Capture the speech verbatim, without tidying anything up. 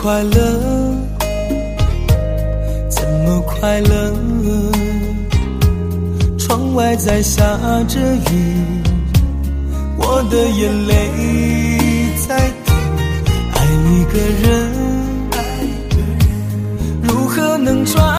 快乐？怎么快乐？窗外在下着雨，我的眼泪在滴。爱一个人，如何能抓